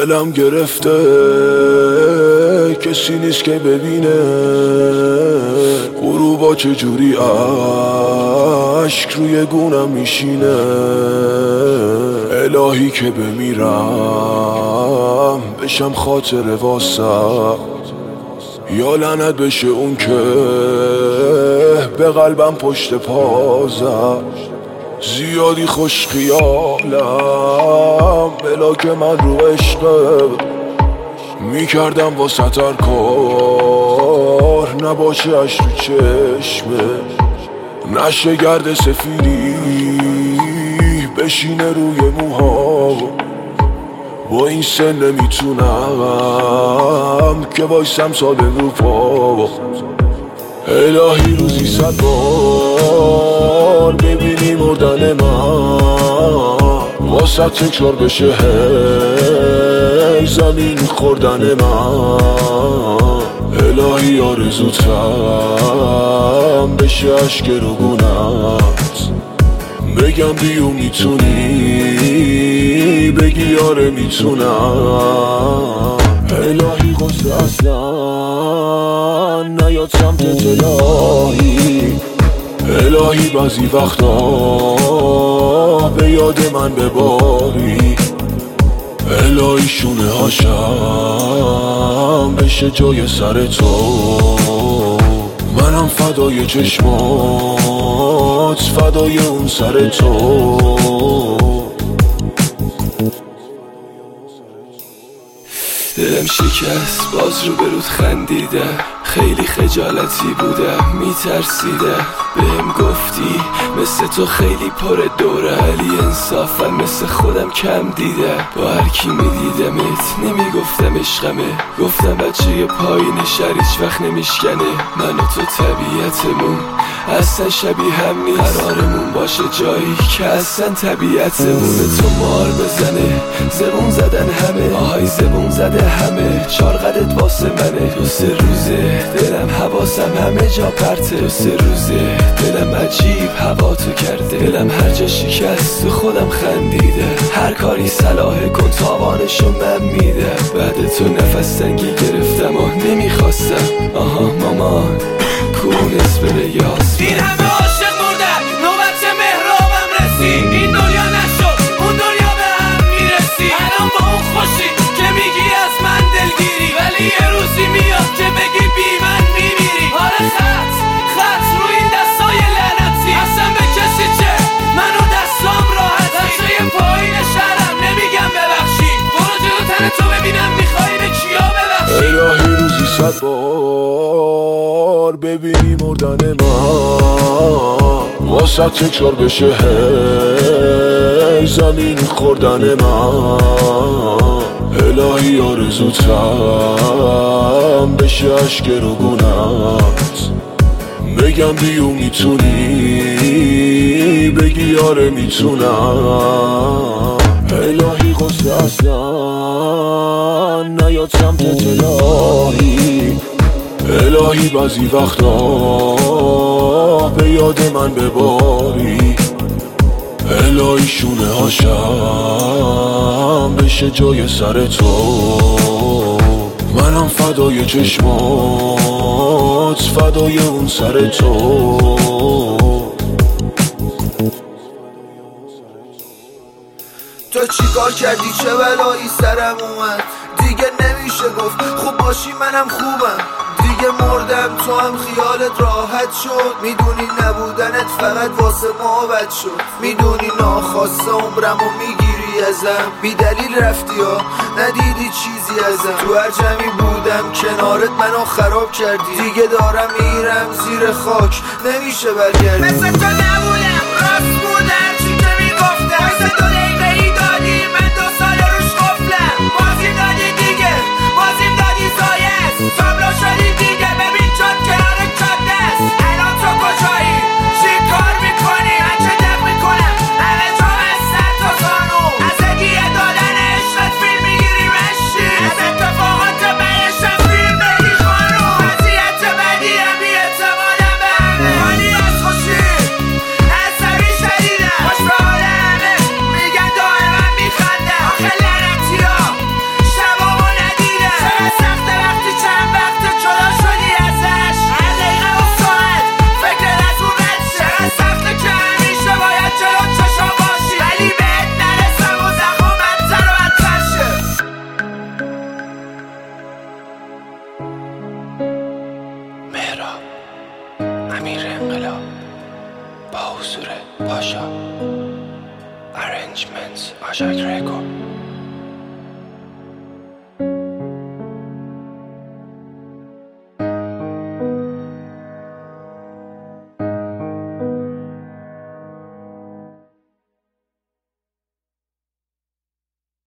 دلم گرفته کسی نیست که ببینه غروبا چجوری عشق روی گونم میشینه. الهی که بمیرم بشم خاطر واسه، یا لعنت بشه اون که به قلبم پشت پازم. زیادی خوش خیالم بلا که من رو عشقه میکردم واسه هر کار نباشه اش رو چشمه. نشه گرد سفیدی بشینه روی موها، با این سن نمیتونم که وایسم ساده رو پا. الهی روزی 100 بار ببینی مردن من واسه تکرار بشه هی زمین خوردن من. الهی آرزوتم بشه عشق رو گونت، بگم بیو میتونی بگی آره میتونم. الهی قصه اصلا نیاد سمتت الهی. الهی بعضی وقتا به یاد من بباری. الهی شونه هاشم بشه جای سر تو، منم فدای چشمات فدای اون سر تو. دلم شکست باز رو برود خندیده، خیلی خجالتی بودم میترسیده. بهم گفتی مثل تو خیلی پر دوره، علی انصافا مثل خودم کم دیده. با هر کی میدیدمت نمیگفتم عشقمه، گفتم بچه پایین شهر هیچ وقت نمیشکنه. من و تو طبیعتمون اصلا شبیه هم نیست، قرارمون باشه جایی که اصلا طبیعتمونه. تو مار بزنه زبون زدن همه، آهای زبون زده همه، چارقدت واسه منه. 2-3 روزه دلم حواسم همه جا پرته، 2-3 روزه دلم عجیب هوا تو کرده. دلم هر جا شکست تو خودم خندیده، هر کاری صلاحه کن تاوانشو من میده. بعد تو نفس تنگی گرفتم و نمیخواستم، آها مامان کونس بره یاس. این همه عاشق مردن نوبت مهرابم رسید، این دنیا نشد اون دنیا به هم میرسی. الان با اون خوشی که میگی از من دلگیری، ولی یه روزی میاد که بگی بی من میمیری. آره خط روی این دستای لعنتی، اصلا به کسی چه منو دستام راحتی. بچه پایین شهرم نمیگم ببخشی، برو جلو تن تو ببینم میخوای به کیا ببخشی. الهی روزی 100 بار ببینی مردن من واسه تکرار بشه هی زمین خوردن من. الهی آرزوتم بشه عشق رو گونت، بگم بیو میتونی بگی آره میتونم. الهی قصه اصلا نیاد سمتت الهی. الهی بعضی وقتا به یاد من بباری. الهی شونه هاشم بشه جای سر تو، منم فدای چشمات فدای اون سر تو. تو چی کار کردی چه بلایی سرم اومد، دیگه نمیشه گفت خوب باشی منم خوبم. دیگه مردم تو هم خیالت راحت شد، میدونی نبودنت فقط واسه ما بد شد. میدونی ناخواسته عمرمو میگیری ازم، بی دلیل رفتی ها ندیدی چیزی ازم. تو هر جمعی بودم کنارت منو خراب کردی، دیگه دارم میرم زیر خاک نمیشه برگردی. مثل تو نبودم راست بودم چی که میگفتم، وایسه 2 دقیقه ای دادی من 2 سال روش قفلم. بازیم دادی دیگه بازیم دادی زایست، تابلو شدی دیگه ببین چات کنار چات دست. الان تو کجایی چی کار میکنی من چه دق میکنم همه جا سر تا زانو. از هدیه دادن عشقت فیلم میگیری مشی، از اتفاقات بهشم فیلم بگی خانو. وضعیت بدیم بی اعتمادم به همه، حالی از خوشی با حضور پاشا. Arrangements آژاک رکورد.